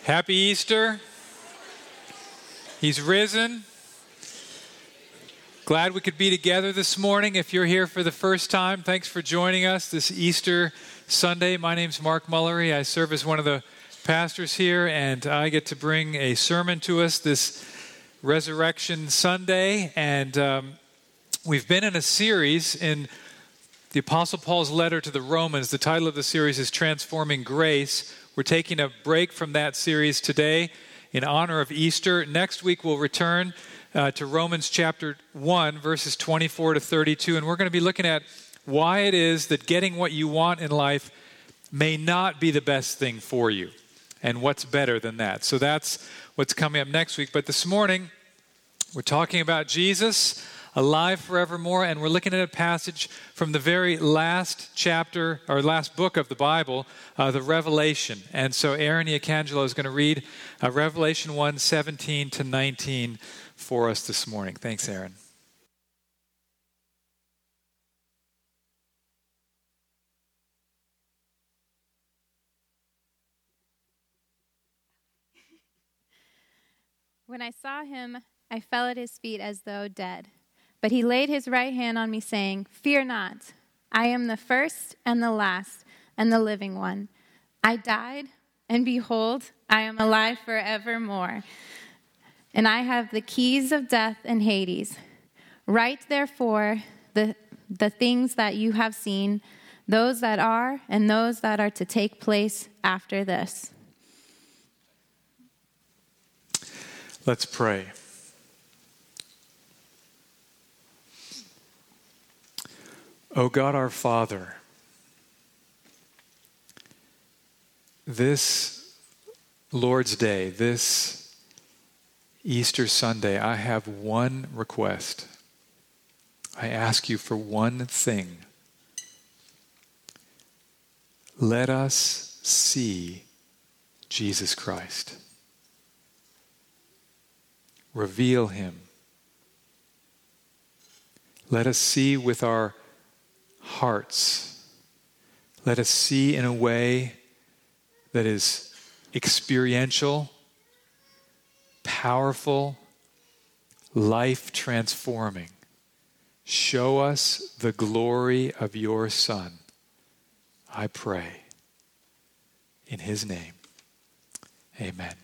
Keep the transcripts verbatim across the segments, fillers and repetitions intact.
Happy Easter. He's risen. Glad we could be together this morning. If you're here for the first time, thanks for joining us this Easter Sunday. My name's Mark Mullery. I serve as one of the pastors here, and I get to bring a sermon to us this Resurrection Sunday. And um, we've been in a series in the Apostle Paul's letter to the Romans. The title of the series is Transforming Grace. We're taking a break from that series today in honor of Easter. Next week we'll return uh, to Romans chapter one, verses twenty-four to thirty-two, and we're going to be looking at why it is that getting what you want in life may not be the best thing for you, and what's better than that. So that's what's coming up next week. But this morning, we're talking about Jesus, alive forevermore, and we're looking at a passage from the very last chapter, or last book of the Bible, uh, the Revelation. And so Aaron Iacangelo is going to read uh, Revelation one, seventeen to nineteen for us this morning. Thanks, Aaron. When I saw him, I fell at his feet as though dead. But he laid his right hand on me, saying, "Fear not, I am the first and the last and the living one. I died, and behold, I am alive forevermore. And I have the keys of death and Hades. Write therefore the, the things that you have seen, those that are and those that are to take place after this." Let's pray. O God, our Father, this Lord's Day, this Easter Sunday, I have one request. I ask you for one thing. Let us see Jesus Christ. Reveal him. Let us see with our hearts. Let us see in a way that is experiential, powerful, life-transforming. Show us the glory of your Son, I pray. In his name, amen.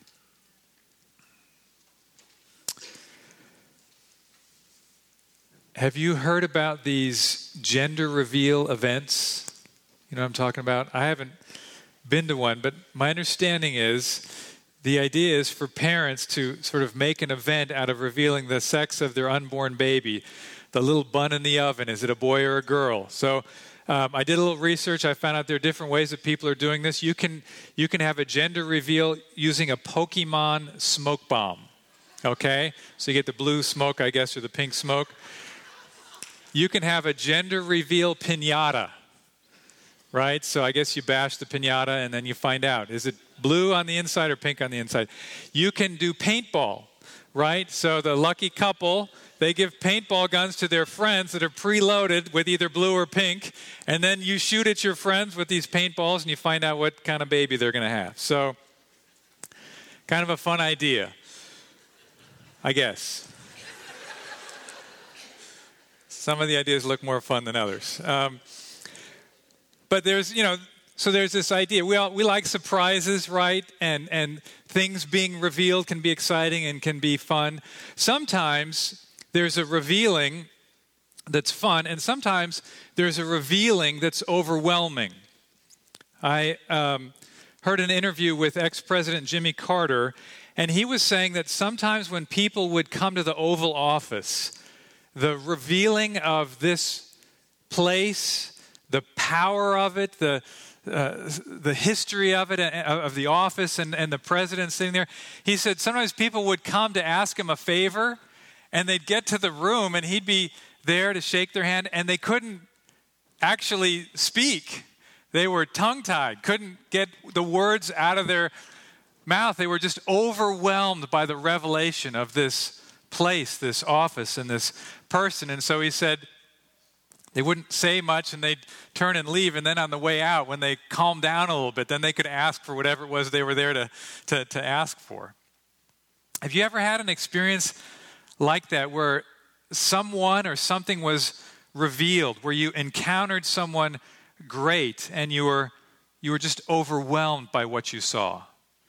Have you heard about these gender reveal events? You know what I'm talking about? I haven't been to one, but my understanding is the idea is for parents to sort of make an event out of revealing the sex of their unborn baby. The little bun in the oven, is it a boy or a girl? So um, I did a little research. I found out there are different ways that people are doing this. You can, you can have a gender reveal using a Pokemon smoke bomb. Okay? So you get the blue smoke, I guess, or the pink smoke. You can have a gender reveal piñata, right? So I guess you bash the piñata and then you find out. Is it blue on the inside or pink on the inside? You can do paintball, right? So the lucky couple, they give paintball guns to their friends that are preloaded with either blue or pink, and then you shoot at your friends with these paintballs and you find out what kind of baby they're going to have. So kind of a fun idea, I guess. Some of the ideas look more fun than others. Um, but there's, you know, so there's this idea. We all, we like surprises, right? And and things being revealed can be exciting and can be fun. Sometimes there's a revealing that's fun, and sometimes there's a revealing that's overwhelming. I um, heard an interview with ex-President Jimmy Carter, and he was saying that sometimes when people would come to the Oval Office, the revealing of this place, the power of it, the uh, the history of it, uh, of the office and, and the president sitting there, he said sometimes people would come to ask him a favor, and they'd get to the room, and he'd be there to shake their hand, and they couldn't actually speak. They were tongue-tied, couldn't get the words out of their mouth. They were just overwhelmed by the revelation of this place, this office, and this person. And so he said, They wouldn't say much and they'd turn and leave. And then on the way out, when they calmed down a little bit, then they could ask for whatever it was they were there to, to, to ask for. Have you ever had an experience like that where someone or something was revealed, where you encountered someone great and you were, you were just overwhelmed by what you saw?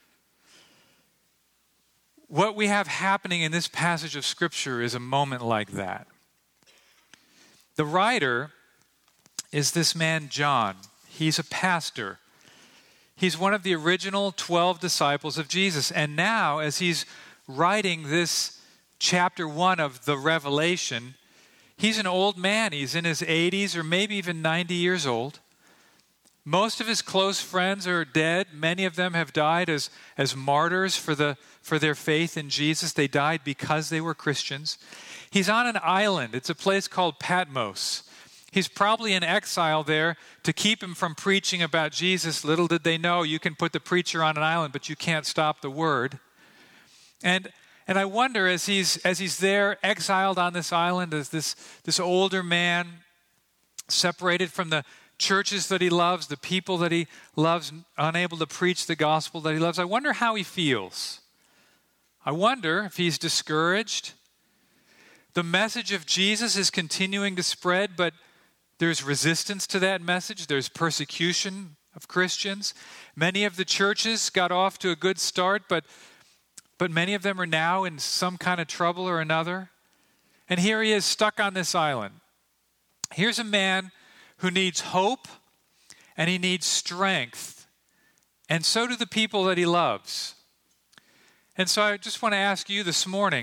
What we have happening in this passage of Scripture is a moment like that. The writer is this man, John. He's a pastor. He's one of the original twelve disciples of Jesus. And now, as he's writing this chapter one of the Revelation, he's an old man. He's in his eighties or maybe even ninety years old. Most of his close friends are dead. Many of them have died as, as martyrs for, the, for their faith in Jesus. They died because they were Christians. He's on an island. It's a place called Patmos. He's probably in exile there to keep him from preaching about Jesus. Little did they know, you can put the preacher on an island, but you can't stop the word. And and I wonder, as he's as he's there, exiled on this island, as this, this older man, separated from the churches that he loves, the people that he loves, unable to preach the gospel that he loves, I wonder how he feels. I wonder if he's discouraged. The message of Jesus is continuing to spread, but there's resistance to that message. There's persecution of Christians. Many of the churches got off to a good start, but, but many of them are now in some kind of trouble or another. And here he is stuck on this island. Here's a man who needs hope and he needs strength. And so do the people that he loves. And so I just want to ask you this morning,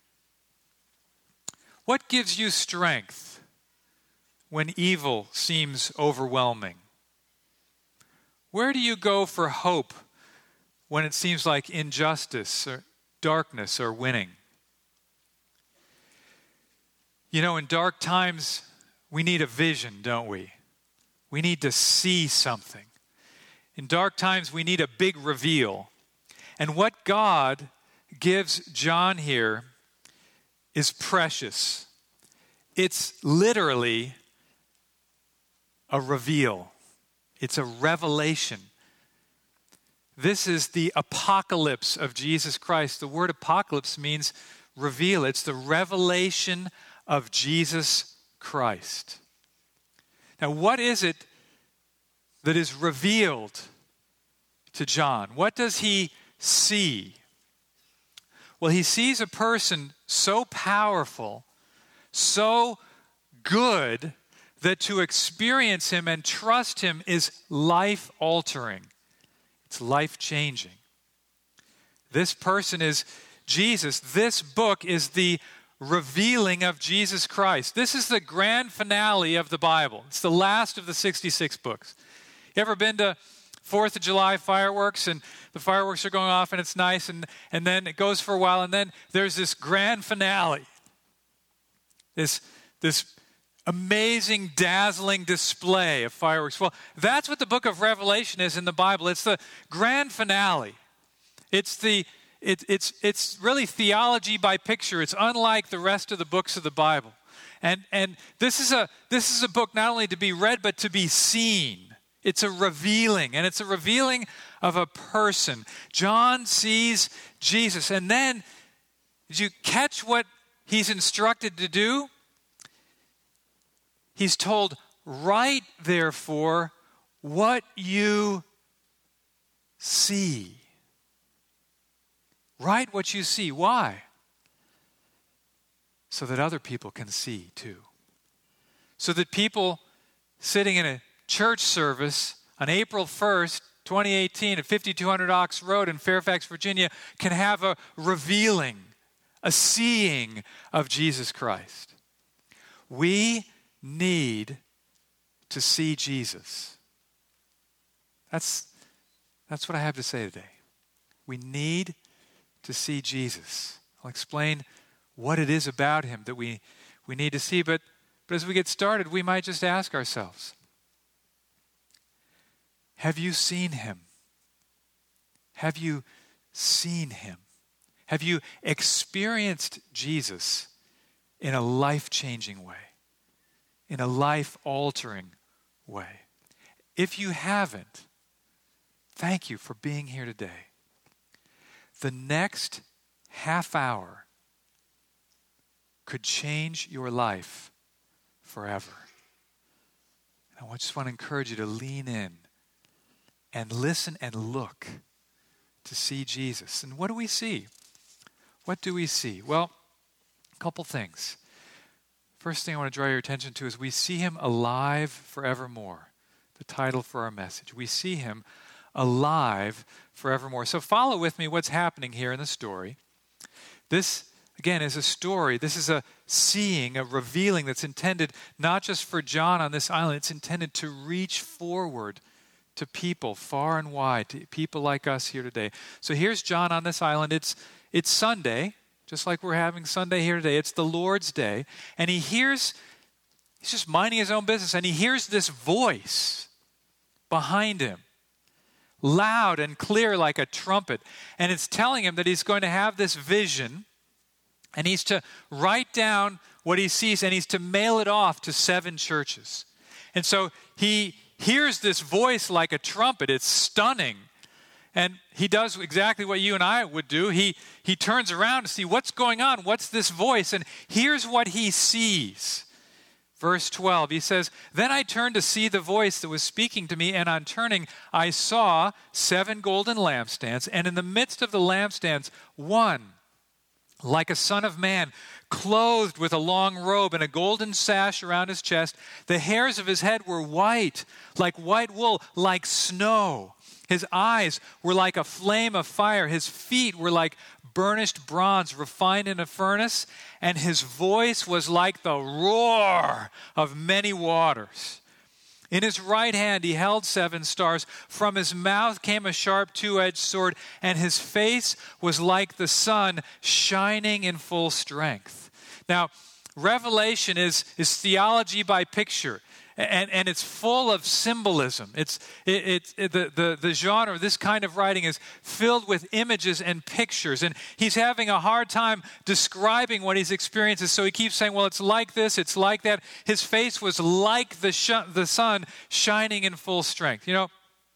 what gives you strength when evil seems overwhelming? Where do you go for hope when it seems like injustice or darkness are winning? You know, in dark times, we need a vision, don't we? We need to see something. In dark times, we need a big reveal. And what God gives John here is precious. It's literally a reveal. It's a revelation. This is the apocalypse of Jesus Christ. The word apocalypse means reveal. It's the revelation of Jesus Christ. Now, what is it that is revealed to John? What does he see? Well, he sees a person so powerful, so good, that to experience him and trust him is life-altering. It's life-changing. This person is Jesus. This book is the revealing of Jesus Christ. This is the grand finale of the Bible. It's the last of the sixty-six books. You ever been to fourth of July fireworks, and the fireworks are going off and it's nice, and, and then it goes for a while, and then there's this grand finale. This, this amazing, dazzling display of fireworks. Well, that's what the book of Revelation is in the Bible. It's the grand finale. It's the it, it's it's really theology by picture. It's unlike the rest of the books of the Bible. And and this is a this is a book not only to be read but to be seen. It's a revealing, and it's a revealing of a person. John sees Jesus, and then did you catch what he's instructed to do? He's told, write therefore what you see. Write what you see. Why? So that other people can see too. So that people sitting in a church service on April first, twenty eighteen at fifty-two hundred Ox Road in Fairfax, Virginia can have a revealing, a seeing of Jesus Christ. We need to see Jesus. That's, that's what I have to say today. We need to see Jesus. I'll explain what it is about him that we, we need to see, but, but as we get started, we might just ask ourselves, have you seen him? Have you seen him? Have you experienced Jesus in a life-changing way? in a life-altering way. If you haven't, thank you for being here today. The next half hour could change your life forever. I just want to encourage you to lean in and listen and look to see Jesus. And what do we see? What do we see? Well, a couple things. First thing I want to draw your attention to is we see him alive forevermore. The title for our message. We see him alive forevermore. So follow with me what's happening here in the story. This, again, is a story. This is a seeing, a revealing that's intended not just for John on this island. It's intended to reach forward to people far and wide, to people like us here today. So here's John on this island. It's, it's Sunday, just like we're having Sunday here today. It's the Lord's Day. And he hears, he's just minding his own business, and he hears this voice behind him, loud and clear like a trumpet. And it's telling him that he's going to have this vision, and he's to write down what he sees, and he's to mail it off to seven churches. And so he hears this voice like a trumpet. It's stunning. And he does exactly what you and I would do. He, he turns around to see what's going on. What's this voice? And here's what he sees. Verse twelve, he says, "Then I turned to see the voice that was speaking to me, and on turning, I saw seven golden lampstands, and in the midst of the lampstands, one, like a son of man, clothed with a long robe and a golden sash around his chest. The hairs of his head were white, like white wool, like snow. His eyes were like a flame of fire. His feet were like burnished bronze refined in a furnace, and his voice was like the roar of many waters. In his right hand he held seven stars. From his mouth came a sharp two-edged sword, and his face was like the sun shining in full strength." Now, Revelation is, is theology by picture. And, and it's full of symbolism. It's it, it, it, the, the, the genre, this kind of writing is filled with images and pictures. And he's having a hard time describing what he's experiencing. So he keeps saying, well, it's like this, it's like that. His face was like the, sh- the sun shining in full strength. You know,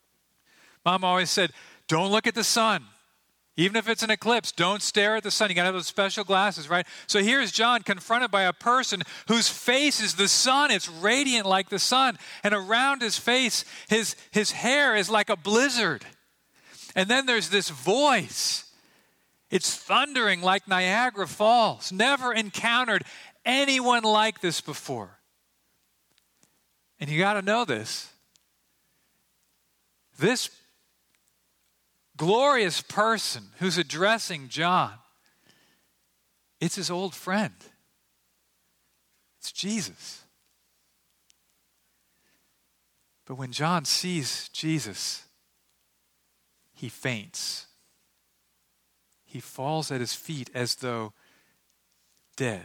Mom always said, don't look at the sun. Even if it's an eclipse, don't stare at the sun. You got to have those special glasses, right? So here's John confronted by a person whose face is the sun. It's radiant like the sun. And around his face, his, his hair is like a blizzard. And then there's this voice. It's thundering like Niagara Falls. Never encountered anyone like this before. And you got to know this. This glorious person who's addressing John, it's his old friend. It's Jesus. But when John sees Jesus, he faints. He falls at his feet as though dead.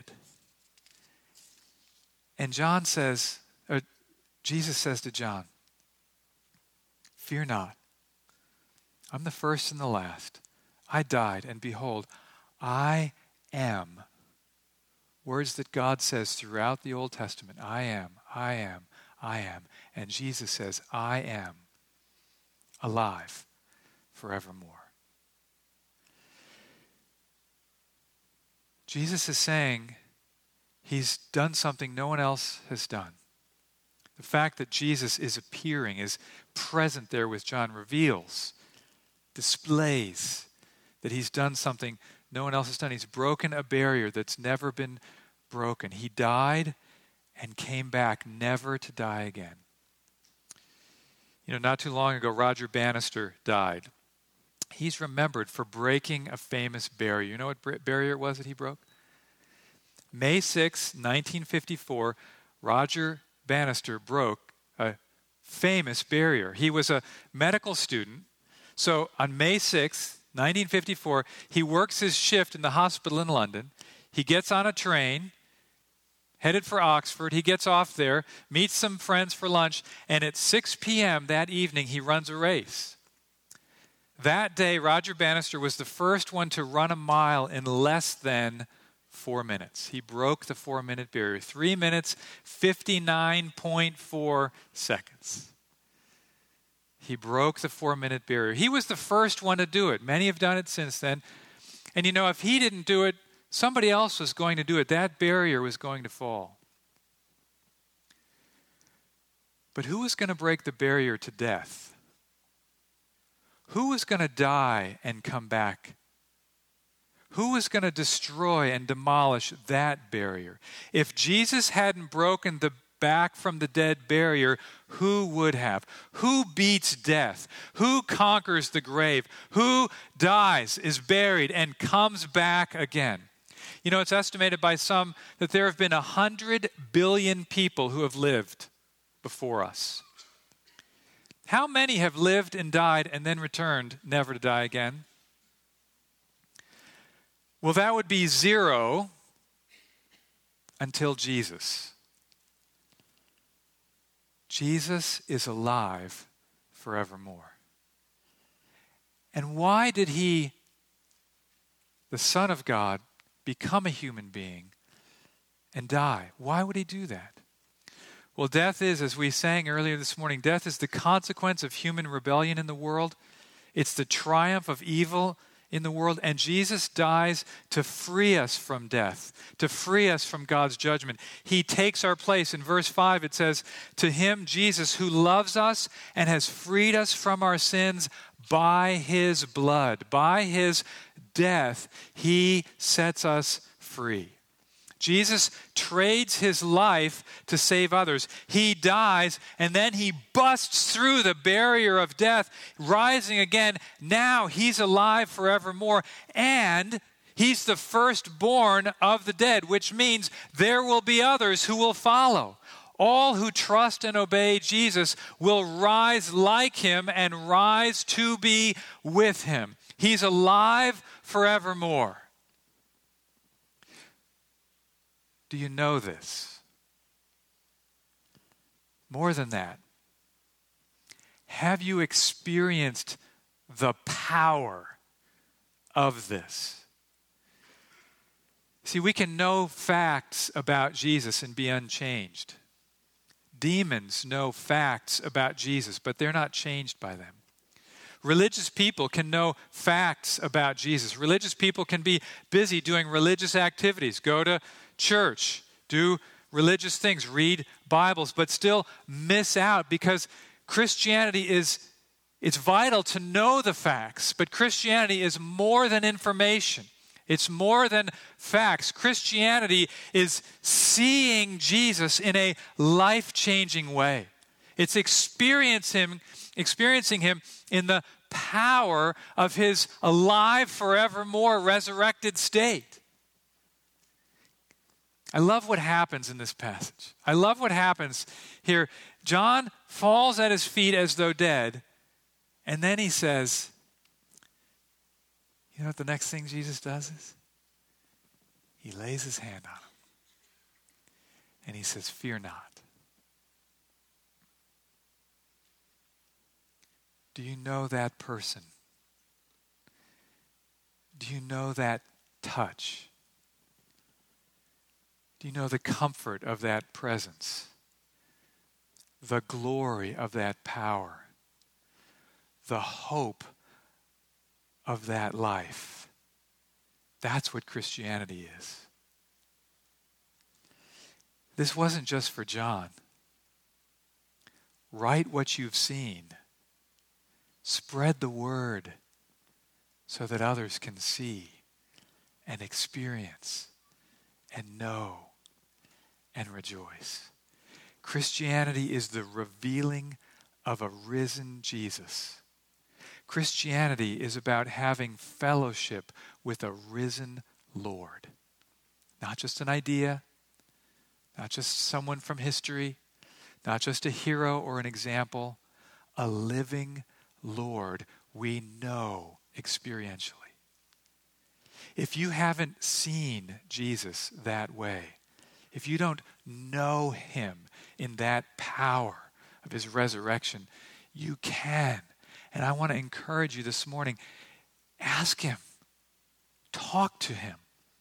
And John says, or Jesus says to John, "Fear not. I'm the first and the last. I died, and behold, I am." Words that God says throughout the Old Testament. I am, I am, I am. And Jesus says, I am alive forevermore. Jesus is saying he's done something no one else has done. The fact that Jesus is appearing, is present there with John, reveals, displays that he's done something no one else has done. He's broken a barrier that's never been broken. He died and came back never to die again. You know, not too long ago, Roger Bannister died. He's remembered for breaking a famous barrier. You know what barrier it was that he broke? May sixth, nineteen fifty-four, Roger Bannister broke a famous barrier. He was a medical student. So on May sixth, nineteen fifty-four, he works his shift in the hospital in London. He gets on a train, headed for Oxford. He gets off there, meets some friends for lunch, and at six p.m. that evening, he runs a race. That day, Roger Bannister was the first one to run a mile in less than four minutes. He broke the four-minute barrier. Three minutes, fifty-nine point four seconds. He broke the four-minute barrier. He was the first one to do it. Many have done it since then. And you know, if he didn't do it, somebody else was going to do it. That barrier was going to fall. But who was going to break the barrier to death? Who was going to die and come back? Who was going to destroy and demolish that barrier? If Jesus hadn't broken the back from the dead barrier, who would have? Who beats death? Who conquers the grave? Who dies, is buried, and comes back again? You know, it's estimated by some that there have been a hundred billion people who have lived before us. How many have lived and died and then returned, never to die again? Well, that would be zero until Jesus. Jesus is alive forevermore. And why did he, the Son of God, become a human being and die? Why would he do that? Well, death is, as we sang earlier this morning, death is the consequence of human rebellion in the world. It's the triumph of evil in the world, and Jesus dies to free us from death, to free us from God's judgment. He takes our place. In verse five, it says, "To him, Jesus, who loves us and has freed us from our sins by his blood, by his death, he sets us free." Jesus trades his life to save others. He dies, and then he busts through the barrier of death, rising again. Now he's alive forevermore, and he's the firstborn of the dead, which means there will be others who will follow. All who trust and obey Jesus will rise like him and rise to be with him. He's alive forevermore. Do you know this? More than that, have you experienced the power of this? See, we can know facts about Jesus and be unchanged. Demons know facts about Jesus, but they're not changed by them. Religious people can know facts about Jesus. Religious people can be busy doing religious activities, go to church, do religious things, read Bibles, but still miss out because Christianity is, it's vital to know the facts, but Christianity is more than information. It's more than facts. Christianity is seeing Jesus in a life-changing way. It's experience him, experiencing him in the power of his alive forevermore resurrected state. I love what happens in this passage. I love what happens here. John falls at his feet as though dead, and then he says, you know what the next thing Jesus does is? He lays his hand on him, and he says, "Fear not." Do you know that person? Do you know that touch? Do you know the comfort of that presence? The glory of that power? The hope of that life? That's what Christianity is. This wasn't just for John. Write what you've seen. Spread the word so that others can see and experience and know and rejoice. Christianity is the revealing of a risen Jesus. Christianity is about having fellowship with a risen Lord. Not just an idea, not just someone from history, not just a hero or an example, a living Lord we know experientially. If you haven't seen Jesus that way, if you don't know him in that power of his resurrection, you can. And I want to encourage you this morning, ask him, talk to him,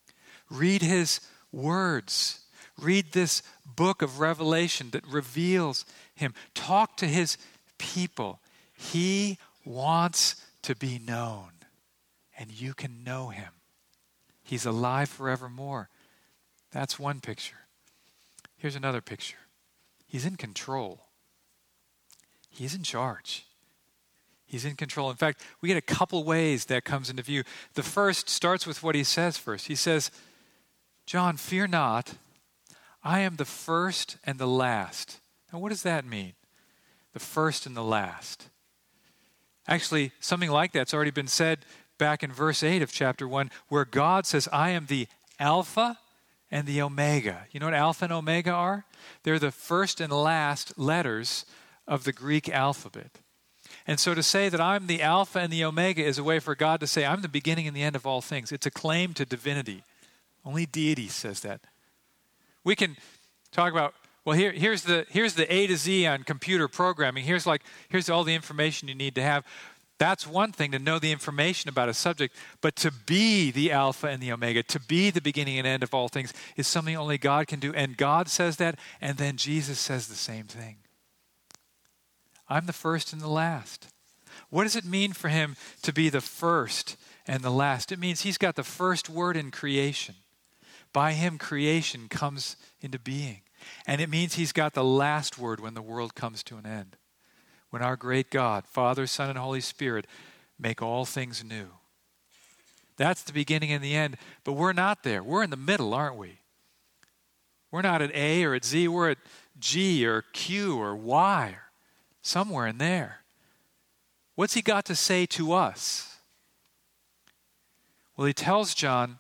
Read his words. Read this book of Revelation that reveals him. Talk to his people. He wants to be known, and you can know him. He's alive forevermore. That's one picture. Here's another picture. He's in control. He's in charge. He's in control. In fact, we get a couple ways that comes into view. The first starts with what he says first. He says, John, fear not. I am the first and the last. Now, what does that mean? The first and the last. Actually, something like that's already been said back in verse eight of chapter one, where God says, I am the Alpha and the Omega. You know what Alpha and Omega are? They're the first and last letters of the Greek alphabet. And so to say that I'm the Alpha and the Omega is a way for God to say, I'm the beginning and the end of all things. It's a claim to divinity. Only deity says that. We can talk about, well, here, here's the here's the A to Z on computer programming. Here's like here's all the information you need to have. That's one thing, to know the information about a subject, but to be the Alpha and the Omega, to be the beginning and end of all things, is something only God can do. And God says that, and then Jesus says the same thing. I'm the first and the last. What does it mean for him to be the first and the last? It means he's got the first word in creation. By him, creation comes into being. And it means he's got the last word when the world comes to an end. When our great God, Father, Son, and Holy Spirit, make all things new. That's the beginning and the end. But we're not there. We're in the middle, aren't we? We're not at A or at Z. We're at G or Q or Y or somewhere in there. What's he got to say to us? Well, he tells John,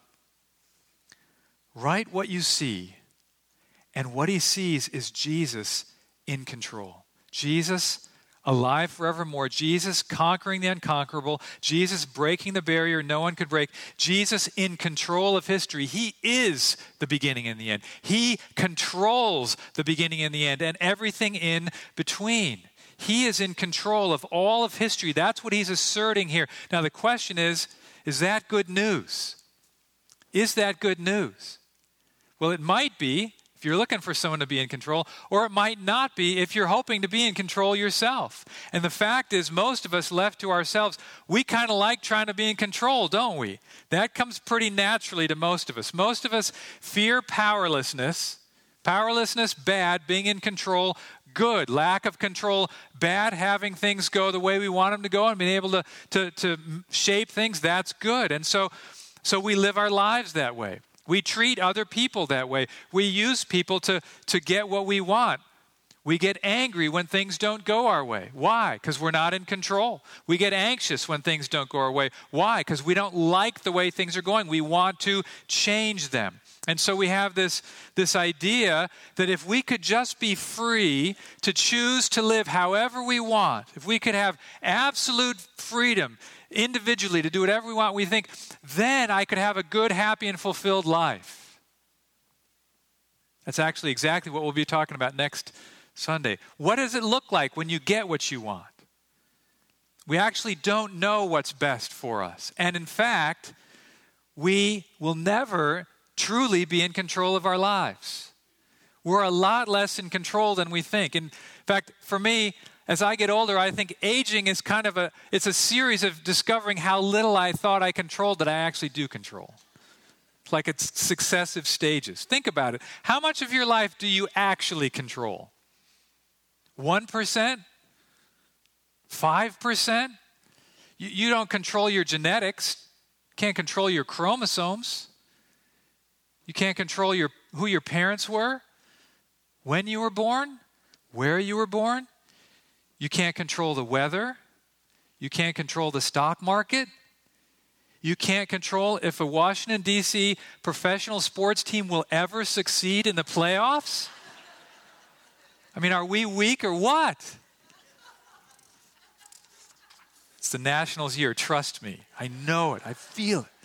write what you see. And what he sees is Jesus in control. Jesus alive forevermore. Jesus conquering the unconquerable. Jesus breaking the barrier no one could break. Jesus in control of history. He is the beginning and the end. He controls the beginning and the end and everything in between. He is in control of all of history. That's what he's asserting here. Now the question is, is that good news? Is that good news? Well, it might be if you're looking for someone to be in control, or it might not be if you're hoping to be in control yourself. And the fact is, most of us left to ourselves, we kind of like trying to be in control, don't we? That comes pretty naturally to most of us. Most of us fear powerlessness. Powerlessness, bad. Being in control, good. Lack of control, bad. Having things go the way we want them to go and being able to, to, to shape things, that's good. And so, so we live our lives that way. We treat other people that way. We use people to, to get what we want. We get angry when things don't go our way. Why? Because we're not in control. We get anxious when things don't go our way. Why? Because we don't like the way things are going. We want to change them. And so we have this, this idea that if we could just be free to choose to live however we want, if we could have absolute freedom individually to do whatever we want, we think, then I could have a good, happy, and fulfilled life. That's actually exactly what we'll be talking about next Sunday. What does it look like when you get what you want? We actually don't know what's best for us. And in fact, we will never truly be in control of our lives. We're a lot less in control than we think. In fact, for me, as I get older, I think aging is kind of a, it's a series of discovering how little I thought I controlled that I actually do control. It's like it's successive stages. Think about it. How much of your life do you actually control? one percent? five percent? You, you don't control your genetics. You can't control your chromosomes. You can't control your who your parents were, when you were born, where you were born. You can't control the weather. You can't control the stock market. You can't control if a Washington, D C professional sports team will ever succeed in the playoffs. I mean, are we weak or what? It's the Nationals year, trust me. I know it, I feel it.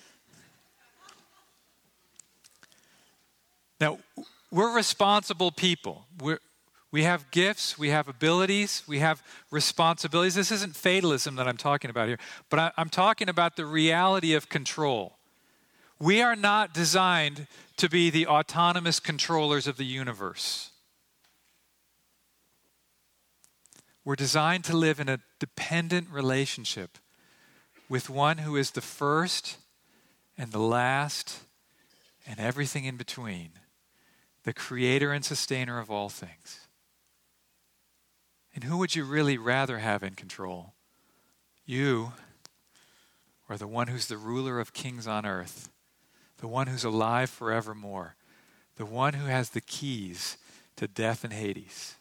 Now, we're responsible people. We're We have gifts, we have abilities, we have responsibilities. This isn't fatalism that I'm talking about here, but I, I'm talking about the reality of control. We are not designed to be the autonomous controllers of the universe. We're designed to live in a dependent relationship with one who is the first and the last and everything in between, the creator and sustainer of all things. And who would you really rather have in control? You, or the one who's the ruler of kings on earth, the one who's alive forevermore, the one who has the keys to death and Hades?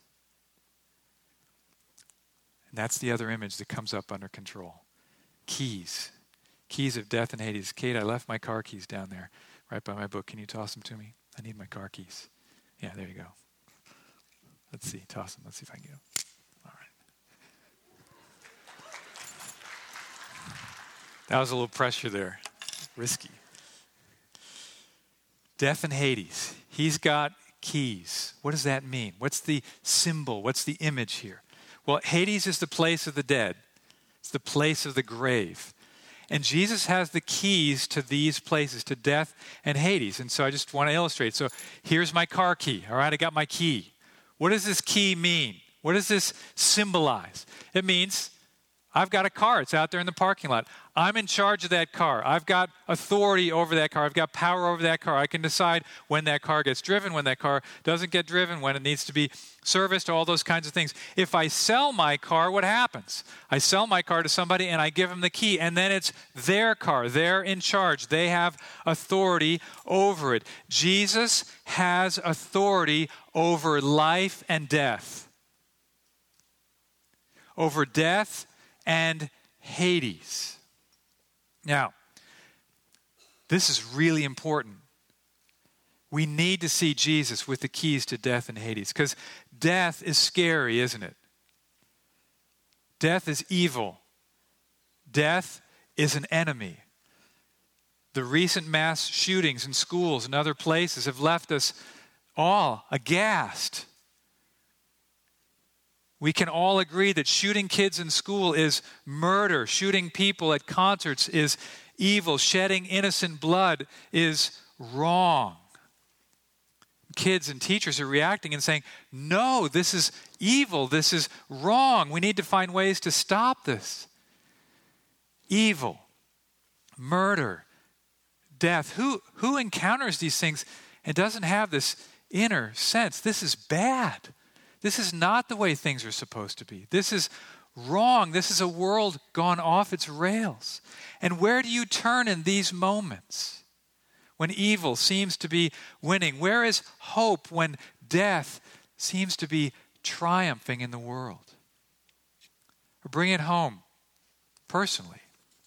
And that's the other image that comes up under control. Keys. Keys of death and Hades. Kate, I left my car keys down there, right by my book. Can you toss them to me? I need my car keys. Yeah, there you go. Let's see. Toss them. Let's see if I can get them. All right. That was a little pressure there. Risky. Death and Hades. He's got keys. What does that mean? What's the symbol? What's the image here? Well, Hades is the place of the dead. It's the place of the grave. And Jesus has the keys to these places, to death and Hades. And so I just want to illustrate. So here's my car key. All right, I got my key. What does this key mean? What does this symbolize? It means I've got a car. It's out there in the parking lot. I'm in charge of that car. I've got authority over that car. I've got power over that car. I can decide when that car gets driven, when that car doesn't get driven, when it needs to be serviced, all those kinds of things. If I sell my car, what happens? I sell my car to somebody and I give them the key, and then it's their car. They're in charge. They have authority over it. Jesus has authority over life and death. Over death and Hades. Now, this is really important. We need to see Jesus with the keys to death and Hades, because death is scary, isn't it? Death is evil. Death is an enemy. The recent mass shootings in schools and other places have left us all aghast. We can all agree that shooting kids in school is murder. Shooting people at concerts is evil. Shedding innocent blood is wrong. Kids and teachers are reacting and saying, no, this is evil. This is wrong. We need to find ways to stop this. Evil, murder, death. Who, who encounters these things and doesn't have this inner sense? This is bad. This is not the way things are supposed to be. This is wrong. This is a world gone off its rails. And where do you turn in these moments when evil seems to be winning? Where is hope when death seems to be triumphing in the world? Or bring it home personally.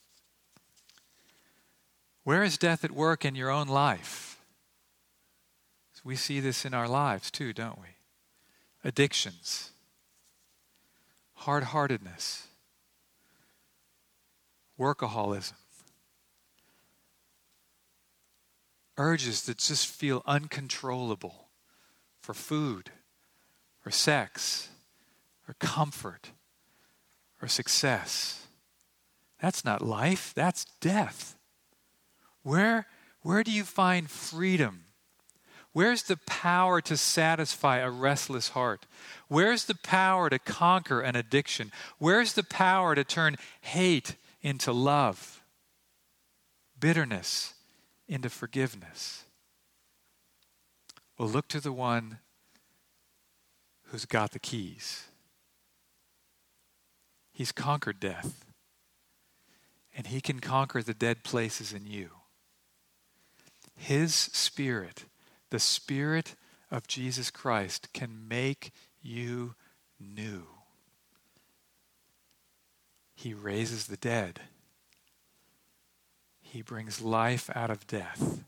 Where is death at work in your own life? We see this in our lives too, don't we? Addictions, hard-heartedness, workaholism, urges that just feel uncontrollable for food, or sex, or comfort, or success. That's not life, that's death. Where, where do you find freedom? Where's the power to satisfy a restless heart? Where's the power to conquer an addiction? Where's the power to turn hate into love? Bitterness into forgiveness? Well, look to the one who's got the keys. He's conquered death. And he can conquer the dead places in you. His Spirit, the Spirit of Jesus Christ, can make you new. He raises the dead. He brings life out of death.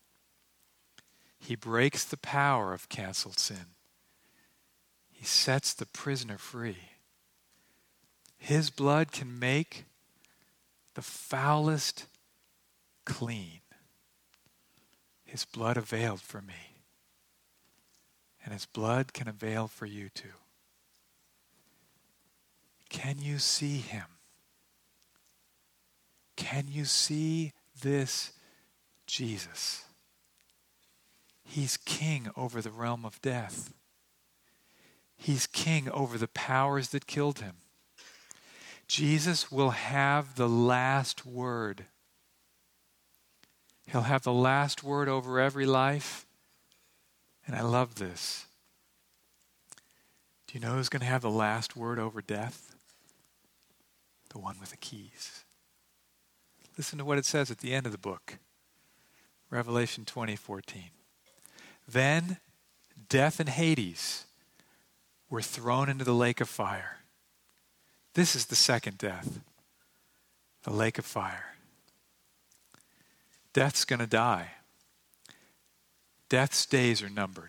He breaks the power of canceled sin. He sets the prisoner free. His blood can make the foulest clean. His blood availed for me. And his blood can avail for you too. Can you see him? Can you see this Jesus. He's king over the realm of death. He's king over the powers that killed him. Jesus will have the last word. He'll have the last word over every life. And I love this. Do you know who's going to have the last word over death? The one with the keys. Listen to what it says at the end of the book. Revelation twenty fourteen. Then death and Hades were thrown into the lake of fire. This is the second death. The lake of fire. Death's going to die. Death's days are numbered.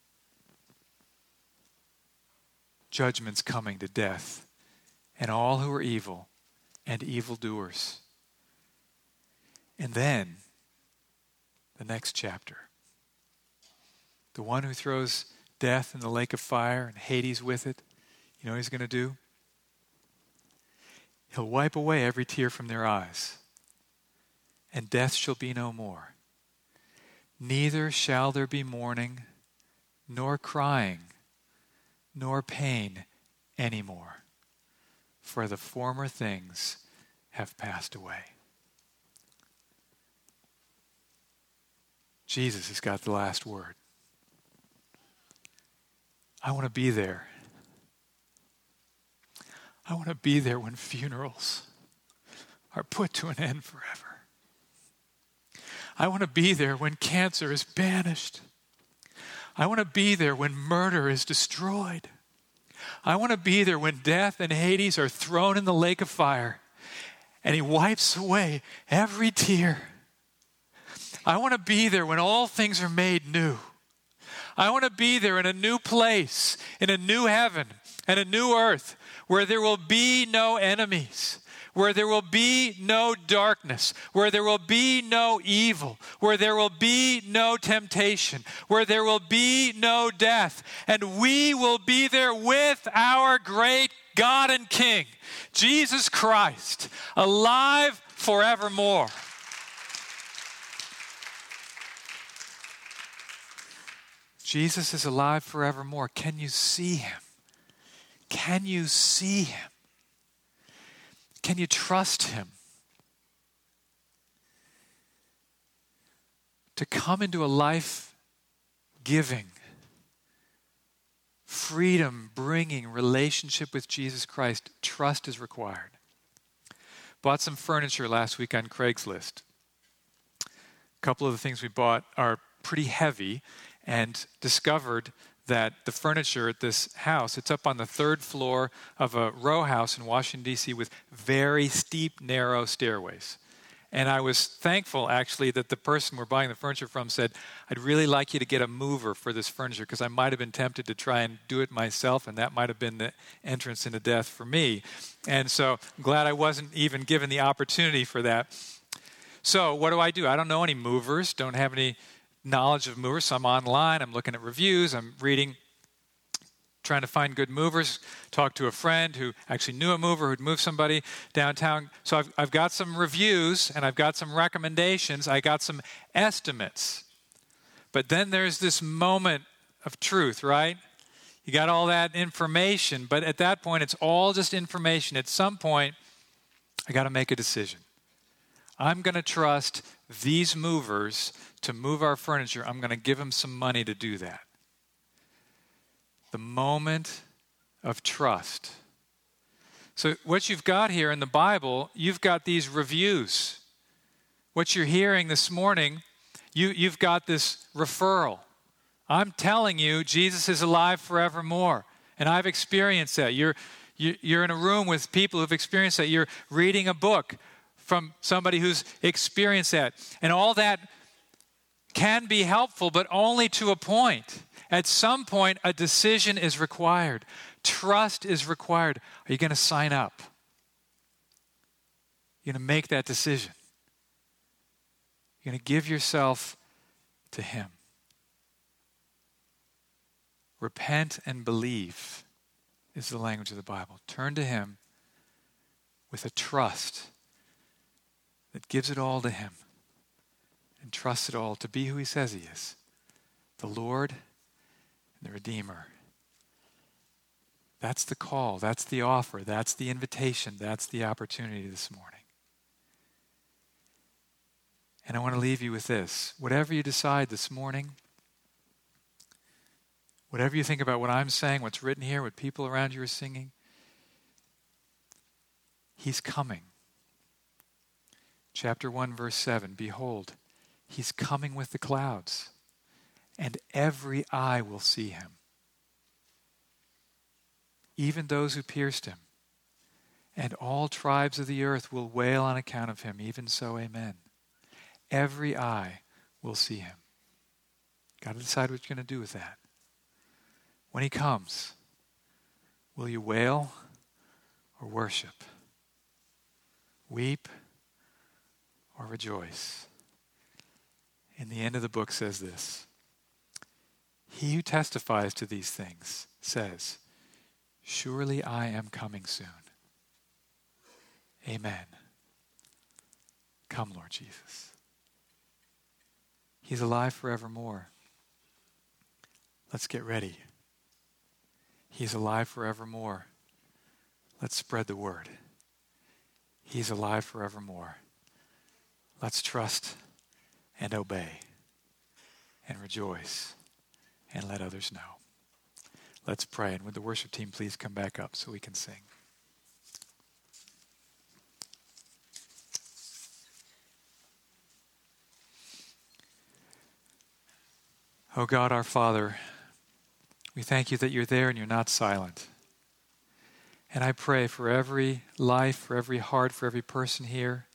Judgment's coming to death and all who are evil and evildoers. And then, the next chapter. The one who throws death in the lake of fire and Hades with it, you know what he's going to do? He'll wipe away every tear from their eyes, and death shall be no more. Neither shall there be mourning, nor crying, nor pain anymore, for the former things have passed away. Jesus has got the last word. I want to be there. I want to be there when funerals are put to an end forever. I want to be there when cancer is banished. I want to be there when murder is destroyed. I want to be there when death and Hades are thrown in the lake of fire and he wipes away every tear. I want to be there when all things are made new. I want to be there in a new place, in a new heaven and a new earth where there will be no enemies, where there will be no darkness, where there will be no evil, where there will be no temptation, where there will be no death. And we will be there with our great God and King, Jesus Christ, alive forevermore. Jesus is alive forevermore. Can you see him? Can you see him? Can you trust him? To come into a life-giving, freedom-bringing relationship with Jesus Christ, trust is required. Bought some furniture last week on Craigslist. A couple of the things we bought are pretty heavy, and discovered that the furniture at this house, it's up on the third floor of a row house in Washington, D C with very steep, narrow stairways. And I was thankful, actually, that the person we're buying the furniture from said, I'd really like you to get a mover for this furniture because I might have been tempted to try and do it myself, and that might have been the entrance into death for me. And so I'm glad I wasn't even given the opportunity for that. So what do I do? I don't know any movers, don't have any knowledge of movers, so I'm online, I'm looking at reviews, I'm reading, trying to find good movers, talked to a friend who actually knew a mover who'd moved somebody downtown. So I've, I've got some reviews and I've got some recommendations, I got some estimates. But then there's this moment of truth, right? You got all that information, but at that point it's all just information. At some point, I got to make a decision. I'm going to trust these movers to move our furniture. I'm going to give them some money to do that. The moment of trust. So what you've got here in the Bible, you've got these reviews. What you're hearing this morning, you, you've got this referral. I'm telling you, Jesus is alive forevermore. And I've experienced that. You're, you, you're in a room with people who've experienced that. You're reading a book from somebody who's experienced that. And all that can be helpful, but only to a point. At some point, a decision is required. Trust is required. Are you going to sign up? You're going to make that decision. You're going to give yourself to him. Repent and believe is the language of the Bible. Turn to him with a trust that gives it all to him and and trust it all to be who he says he is, the Lord and the Redeemer. That's the call, that's the offer, that's the invitation, that's the opportunity this morning. And I want to leave you with this. Whatever you decide this morning, whatever you think about what I'm saying, what's written here, what people around you are singing, he's coming. Chapter one, verse seven, behold, he's coming with the clouds, and every eye will see him. Even those who pierced him, and all tribes of the earth will wail on account of him. Even so, amen. Every eye will see him. Got to decide what you're going to do with that. When he comes, will you wail or worship? Weep or rejoice? And the end of the book says this: he who testifies to these things says, surely I am coming soon. Amen. Come, Lord Jesus. He's alive forevermore. Let's get ready. He's alive forevermore. Let's spread the word. He's alive forevermore. Let's trust and obey and rejoice and let others know. Let's pray. And would the worship team please come back up so we can sing. Oh God, our Father, we thank you that you're there and you're not silent. And I pray for every life, for every heart, for every person here.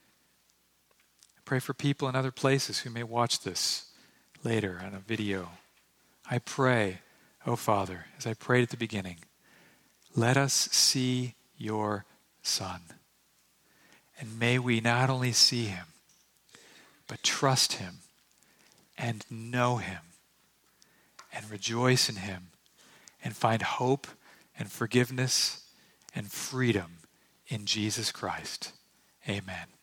I pray for people in other places who may watch this later on a video. I pray, oh Father, as I prayed at the beginning, let us see your Son. And may we not only see him, but trust him and know him and rejoice in him and find hope and forgiveness and freedom in Jesus Christ. Amen.